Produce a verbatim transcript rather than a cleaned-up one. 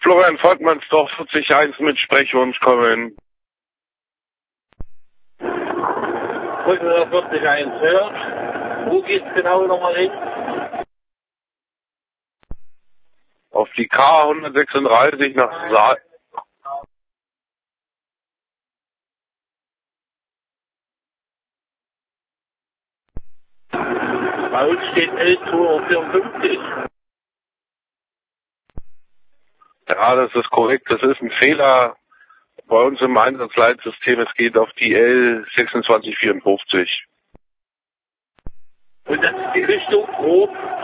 Florian Volkmannsdorf vierzig eins mit Sprechwunsch kommen. vierzig eins hört. Wo geht's genau nochmal hin? Auf die K hundertsechsunddreißig nach Saal. Bei uns steht L zweihundertvierundfünfzig. Ja, das ist korrekt. Das ist ein Fehler bei uns im Einsatzleitsystem. Es geht auf die L sechsundzwanzig vierundfünfzig. Und das ist die Richtung grob